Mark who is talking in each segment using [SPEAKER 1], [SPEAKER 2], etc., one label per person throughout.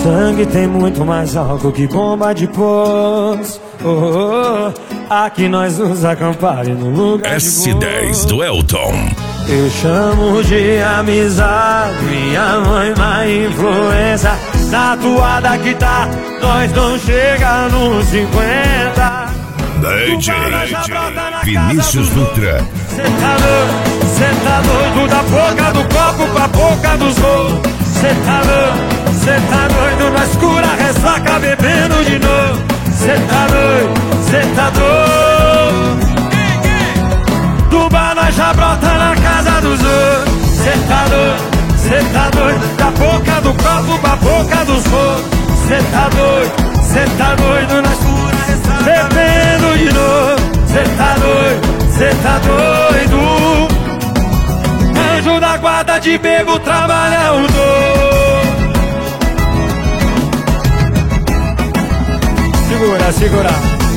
[SPEAKER 1] sangue tem muito mais álcool que bomba de poço. Aqui nós nos acampare no lugar
[SPEAKER 2] S10 do Elton.
[SPEAKER 1] Eu chamo de amizade, minha mãe má influência. Na toada que tá, nós não chega nos 50.
[SPEAKER 2] DJ Vinícius Dutra.
[SPEAKER 1] Cê tá doido da boca do copo pra boca dos rolos. Cê tá doido na escura, ressaca bebendo de novo. Cê tá doido. Do bar nós já brota na casa dos outros. Cê tá doido da boca do copo pra boca dos rolos. Cê tá doido na escura, ressaca bebendo de novo. Cê tá doido. Anjo da guarda de bebo trabalha o dobro. Segura.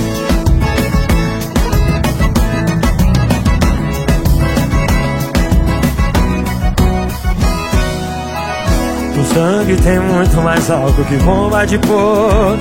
[SPEAKER 1] O sangue tem muito mais álcool que bomba de pôr.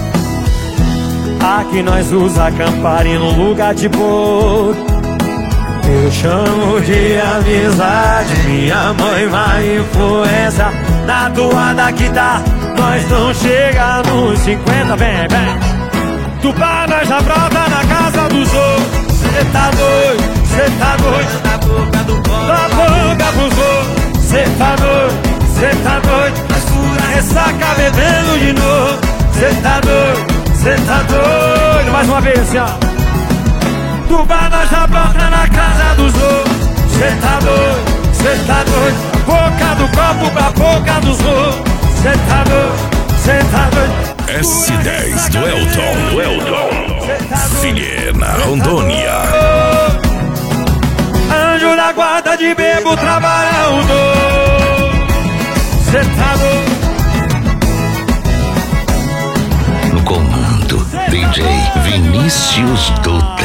[SPEAKER 1] Aqui nós usa Campari no lugar de pôr. Eu chamo de amizade, minha mãe má influência. Na toada que tá, nós não chega nos 50. Vem. Do bar nós já brota na casa dos outros. Cê tá doido da boca do copo, da boca pros outros. Cê tá doido na escura, ressaca bebendo de novo. Cê tá doido. Mais uma vez assim, ó. Do bar nós já brota na casa dos outros. Cê tá doido da boca do copo pra boca dos outros. Cê tá doido.
[SPEAKER 2] S10 do Elton. Figueira, Rondônia.
[SPEAKER 1] Anjo da guarda de bebo trabalha o dobro. Cê tá doido.
[SPEAKER 3] No comando, DJ Vinícius Dutra.